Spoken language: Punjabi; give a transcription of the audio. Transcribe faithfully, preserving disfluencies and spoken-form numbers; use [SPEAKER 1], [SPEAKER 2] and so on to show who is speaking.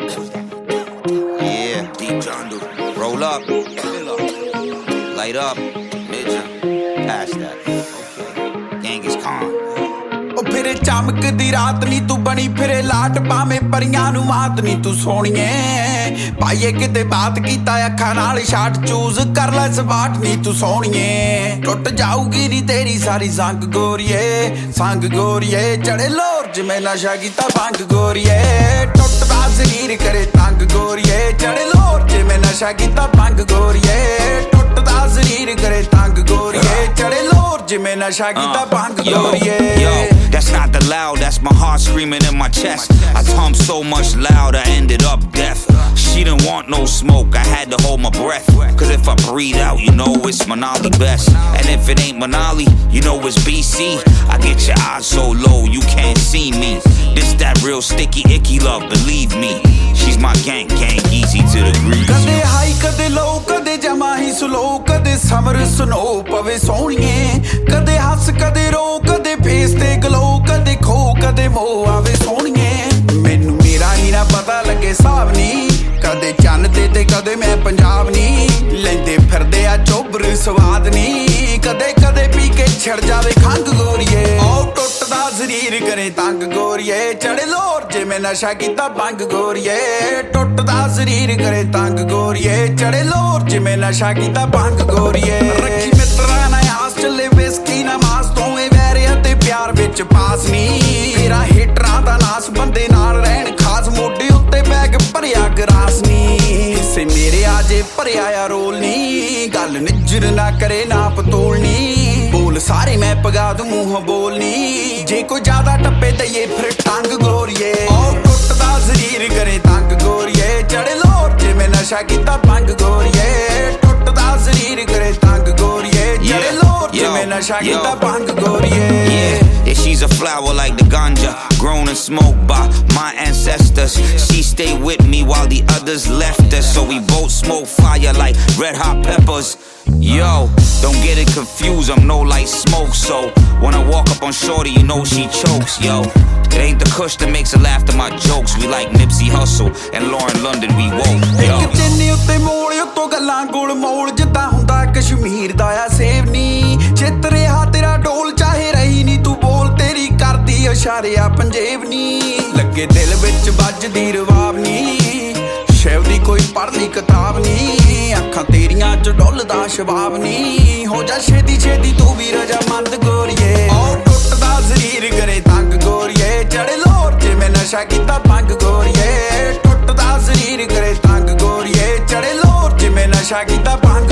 [SPEAKER 1] Yeah, deep jungle. Roll up, light up, midget, pass that. Okay, Genghis Khan.
[SPEAKER 2] ਉਹ ਫਿਰੇ ਚਮਕਦੀ ਰਾਤ ਨੀ ਤੂੰ ਬਣੀ ਫਿਰੇ ਲਾਟ ਭਾਵੇਂ ਪਰੀਆਂ ਨੂੰ ਮਾਤ ਨੀ ਤੂੰ ਸੋਹਣੀਏ ਪਾਈਏ ਕਿਤੇ ਬਾਤ ਕੀਤਾ ਅੱਖਾਂ ਨਾਲ ਸ਼ਾਟ ਚੂਜ਼ ਕਰ ਲੈ ਸਵਾਟ ਨੀ ਤੂੰ ਸੋਹਣੀਏ ਟੁੱਟ ਜਾਊਗੀ ਨੀ ਤੇਰੀ ਸਾਰੀ ਸੰਗ ਗੋਰੀਏ ਸੰਗ ਗੋਰੀਏ ਚੜੇ ਲੋਰ ਜਿਵੇਂ ਨਸ਼ਾ ਕੀਤਾ ਭੰਗ ਗੋਰੀਏ ਟੁੱਟਦਾ ਜ਼ਰੀਰ ਕਰੇ ਤੰਗ ਗੋਰੀਏ ਚੜੇ ਲੋਰ ਜਿਵੇਂ ਨਸ਼ਾ ਕੀਤਾ ਭੰਗ ਗੋਰੀਏ ਟੁੱਟਦਾ ਜ਼ਰੀਰ ਕਰੇ ਤੰਗ ਗੋਰੀਏ ਚੜੇ ਲੋਰ ਜਿਵੇਂ ਨਸ਼ਾ ਕੀਤਾ ਭੰਗ ਗੋਰੀਏ
[SPEAKER 1] That's not the loud, that's my heart screaming in my chest. I hum so much loud, I ended up deaf. She didn't want no smoke, I had to hold my breath. Cause if I breathe out, you know it's Manali best. And if it ain't Manali, you know it's B C. I get your eyes so low, you can't see me. This that real sticky, icky love, believe me. She's my gang, gang, easy to the breeze.
[SPEAKER 2] Kade high, kade low, kade jama hi slow, kade summer snow, pave soniye. Kade has, kade ro, kade face te glow, kade kho, kade mo, ave soniye. Mainu mera hi na pata lage saab ni. ਕਦੇ ਚੰਨ ਤੇ ਤੇ ਕਦੇ ਮੈਂ ਪੰਜਾਬ ਨੀ ਲੈਂਦੇ ਫਿਰਦੇ ਆ ਚੋਬਰ ਸਵਾਦ ਨੀ ਕਦੇ ਕਦੇ ਪੀ ਕੇ ਛੜ ਜਾਵੇ ਖੰਗ ਗੋਰੀਏ ਉਹ ਟੁੱਟਦਾ ਜ਼ਰੀਰ ਕਰੇ ਤੰਗ ਗੋਰੀਏ ਚੜੇ ਲੋਰ ਜਿਵੇਂ ਨਸ਼ਾ ਕੀਤਾ ਭੰਗ ਗੋਰੀਏ ਟੁੱਟਦਾ ਜ਼ਰੀਰ ਕਰੇ ਤੰਗ ਗੋਰੀਏ ਚੜੇ ਲੋਰ ਜਿਵੇਂ ਨਸ਼ਾ ਕੀਤਾ ਭੰਗ ਗੋਰੀਏ ਰੱਖੀ ਮਿੱਤਰਾਂ ਨਾਲ ਆਸ ਚੱਲੇ ਵਿਸਕੀ ਨਾ ਮਾਸ ਦੋਵੇਂ ਵੈਰਿਆਂ ਤੇ ਪਿਆਰ ਵਿੱਚ ਪਾਸ ਨੀ ਮੇਰਾ ਹੀਟਰਾਂ ਦਾ ਨਾਸ ਬੰਦੇ ਨਾਲ ਰਹਿਣ ਖਾਸ ਮੋਢੇ ਉੱਤੇ ਬੈਗ ਭਰਿਆ ਗਰਾਸ ਨੀ ਹਿੱਸੇ ਮੇਰੇ ਆਜੇ ਭਰਿਆ ਆ ਰੋਲ ਨੀ ਗੱਲ ਨਿੱਜਰ ਨਾ ਕਰੇ ਨਾ ਪਤੋਲਨੀ ਬੋਲ ਸਾਰੇ ਮੈਂ ਪਗਾ ਦੂੰ ਮੂੰਹ ਬੋਲਨੀ ਜੇ ਕੋਈ ਜ਼ਿਆਦਾ ਟੱਪੇ ਦਈਏ ਫਿਰ ਟੰਗ ਗੋਰੀਏ ਉਹ ਟੁੱਟਦਾ ਜ਼ਰੀਰ ਕਰੇ ਤੰਗ ਗੋਰੀਏ ਚੜੇ ਲੋਰ ਜਿਵੇਂ ਨਸ਼ਾ ਕੀਤਾ ਭੰਗ ਗੋਰੀਏ ਟੁੱਟਦਾ ਜ਼ਰੀਰ ਕਰੇ ਤੰਗ ਗੋਰੀਏ ਚੜੇ ਲੋਰ ਜਿਵੇਂ ਨਸ਼ਾ ਕੀਤਾ ਭੰਗ ਗੋਰੀਏ
[SPEAKER 1] Yeah, she's a flower like the ganja, grown and smoked by my ancestors. She stayed with me while the others left us, so we both smoke fire like red hot peppers. Yo, don't get it confused, I'm no like smoke, so when I walk up on shorty, you know she chokes, yo. It ain't the kush that makes her laugh at my jokes, we like Nipsey Hussle and Lauren London, we woke, yo.
[SPEAKER 2] ਇੱਕ ਚਿੰਨੀ ਉੱਤੇ ਮੋੜ ਉੱਤੋਂ ਗੱਲਾਂ ਗੋਲ ਮੋਲ ਜਿੱਦਾਂ ਹੁੰਦਾ ਕਸ਼ਮੀਰ ਦਾ ਆ ਸੇਵ ਨੀ ਚਿੱਤ ਰਿਹਾ ਤੇਰਾ ਡੋਲ ਚਾਹੇ ਰਹੀ ਨੀ ਤੂੰ ਬੋਲ ਤੇਰੀ ਕਰਦੀ ਇਸ਼ਾਰੇ ਆ ਪੰਜੇਬ ਨੀ ਲੱਗੇ ਦਿਲ ਵਿੱਚ ਵੱਜਦੀ ਰਵਾਬ ਨੀ ਸ਼ਿਵ ਦੀ ਕੋਈ ਪੜ੍ਹਲੀ ਕਿਤਾਬ ਨੀ ਅੱਖਾਂ ਤੇਰੀਆਂ ਚ ਡੁੱਲਦਾ ਸ਼ਬਾਬ ਨੀ ਹੋ ਜਾ ਛੇਤੀ ਛੇਤੀ ਤੂੰ ਵੀ ਰਜਾਮੰਦ ਗੋਰੀਏ ਉਹ ਟੁੱਟਦਾ ਜ਼ਰੀਰ ਕਰੇ ਤੰਗ ਗੋਰੀਏ ਚੜੇ ਲੋਰ ਜਿਵੇਂ ਨਸ਼ਾ ਕੀਤਾ ਭੰਗ ਗੋਰੀਏ ਟੁੱਟਦਾ ਜ਼ਰੀਰ ਕਰੇ ਤੰਗ ਗੋਰੀਏ ਚੜੇ ਲੋਰ ਜਿਵੇਂ ਨਸ਼ਾ ਕੀਤਾ ਭੰਗ